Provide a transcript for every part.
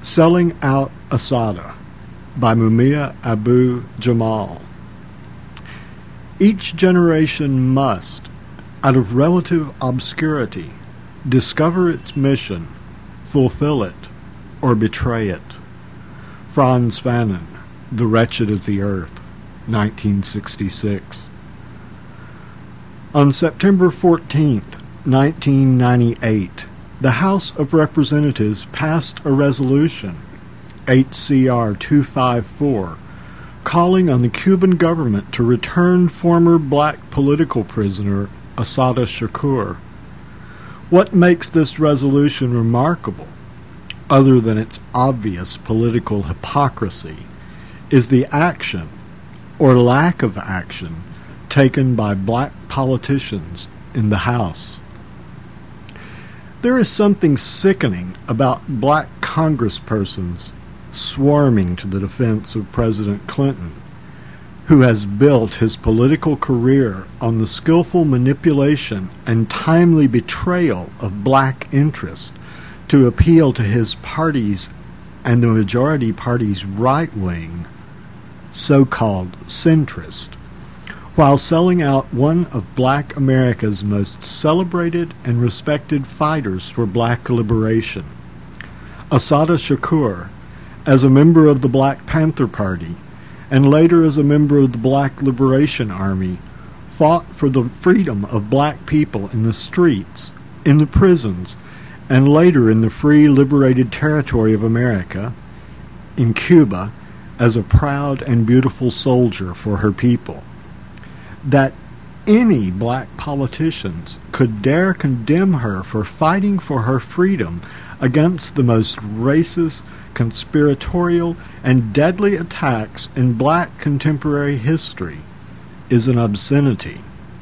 Selling Out Assata by Mumia Abu Jamal. Each generation must, out of relative obscurity, discover its mission, fulfill it, or betray it. Frantz Fanon, The Wretched of the Earth, 1966. On September 14, 1998, the House of Representatives passed a resolution, H.C.R. 254, calling on the Cuban government to return former black political prisoner Assata Shakur. What makes this resolution remarkable, other than its obvious political hypocrisy, is the action, or lack of action, taken by black politicians in the House. There is something sickening about black congresspersons swarming to the defense of President Clinton, who has built his political career on the skillful manipulation and timely betrayal of black interest to appeal to his party's and the majority party's right wing, so-called centrist, while selling out one of black America's most celebrated and respected fighters for black liberation. Assata Shakur, as a member of the Black Panther Party, and later as a member of the Black Liberation Army, fought for the freedom of black people in the streets, in the prisons, and later in the free liberated territory of America, in Cuba, as a proud and beautiful soldier for her people. That any black politicians could dare condemn her for fighting for her freedom against the most racist, conspiratorial, and deadly attacks in black contemporary history is an obscenity.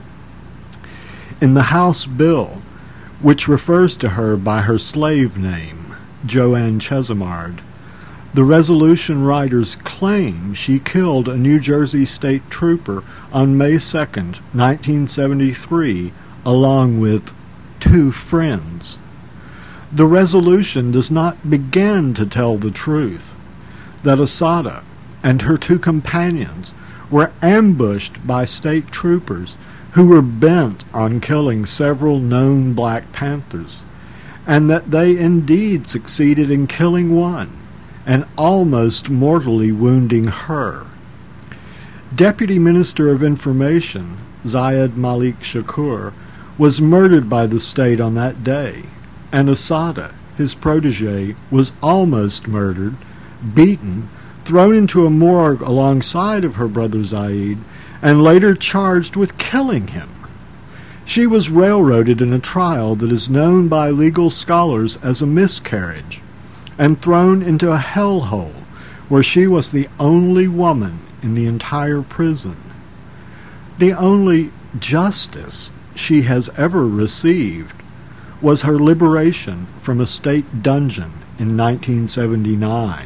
In the House bill, which refers to her by her slave name, Joanne Chesimard, the resolution writers claim she killed a New Jersey state trooper on May 2, 1973, along with 2 friends. The resolution does not begin to tell the truth, that Assata and her 2 companions were ambushed by state troopers who were bent on killing several known Black Panthers, and that they indeed succeeded in killing one, and almost mortally wounding her. Deputy Minister of Information, Zayed Malik Shakur, was murdered by the state on that day, and Assata, his protege, was almost murdered, beaten, thrown into a morgue alongside of her brother Zayed, and later charged with killing him. She was railroaded in a trial that is known by legal scholars as a miscarriage, and thrown into a hellhole where she was the only woman in the entire prison. The only justice she has ever received was her liberation from a state dungeon in 1979.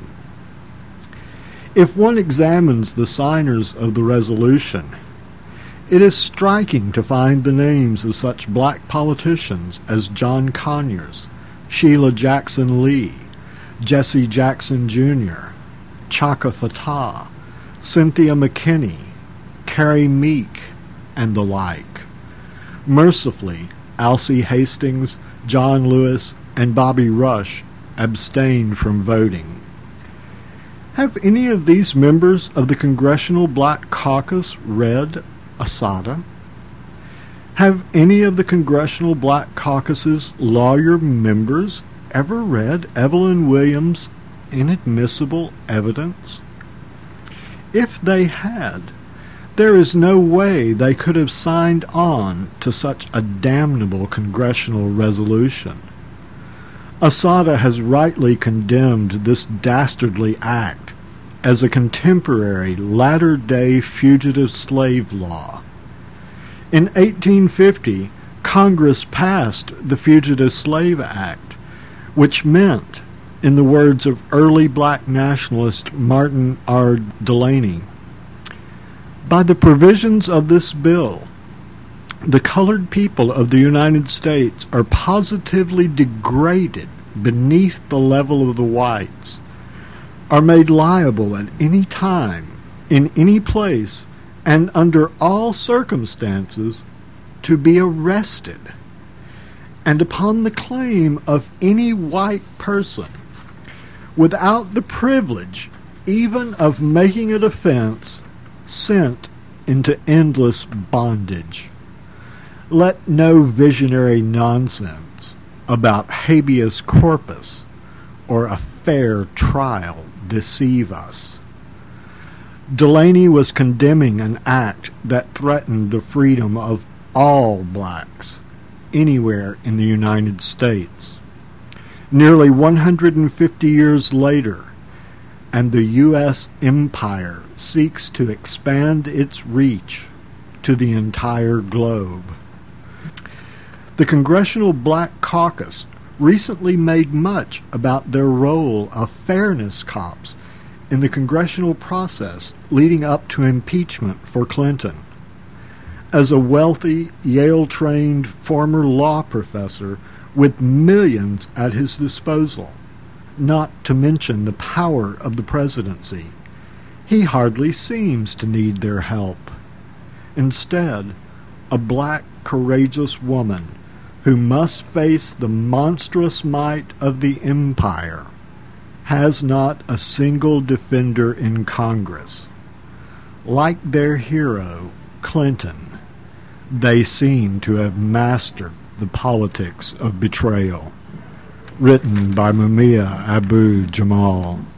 If one examines the signers of the resolution, it is striking to find the names of such black politicians as John Conyers, Sheila Jackson Lee, Jesse Jackson Jr., Chaka Fattah, Cynthia McKinney, Carrie Meek, and the like. Mercifully, Alcee Hastings, John Lewis, and Bobby Rush abstained from voting. Have any of these members of the Congressional Black Caucus read Assata? Have any of the Congressional Black Caucus's lawyer members ever read Evelyn Williams' Inadmissible Evidence? If they had, there is no way they could have signed on to such a damnable congressional resolution. Assata has rightly condemned this dastardly act as a contemporary latter-day fugitive slave law. In 1850, Congress passed the Fugitive Slave Act, which meant, in the words of early black nationalist Martin R. Delaney, by the provisions of this bill, the colored people of the United States are positively degraded beneath the level of the whites, are made liable at any time, in any place, and under all circumstances, to be arrested. And upon the claim of any white person, without the privilege even of making a defense, sent into endless bondage. Let no visionary nonsense about habeas corpus or a fair trial deceive us. Delaney was condemning an act that threatened the freedom of all blacks anywhere in the United States. Nearly 150 years later, and the U.S. empire seeks to expand its reach to the entire globe. The Congressional Black Caucus recently made much about their role of fairness cops in the congressional process leading up to impeachment for Clinton. As a wealthy, Yale-trained former law professor with millions at his disposal, not to mention the power of the presidency, he hardly seems to need their help. Instead, a black, courageous woman who must face the monstrous might of the empire has not a single defender in Congress. Like their hero, Clinton, they seem to have mastered the politics of betrayal. Written by Mumia Abu-Jamal.